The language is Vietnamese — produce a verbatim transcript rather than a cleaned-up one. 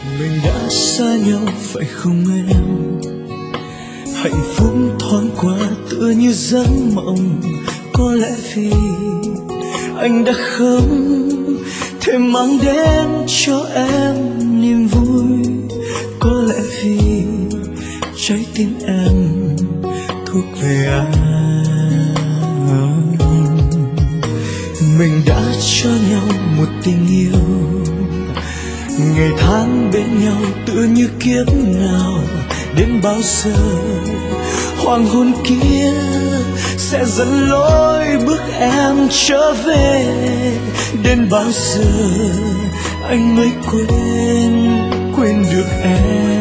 Mình đã xa nhau phải không em? Hạnh phúc thoáng qua tựa như giấc mộng. Có lẽ vì anh đã không thể mang đến cho em niềm vui. Có lẽ vì trái tim em thuộc về anh. Mình đã cho nhau một tình yêu, ngày tháng bên nhau tựa như kiếp nào. Đến bao giờ hoàng hôn kia sẽ dẫn lối bước em trở về? Đến bao giờ anh mới quên quên được em?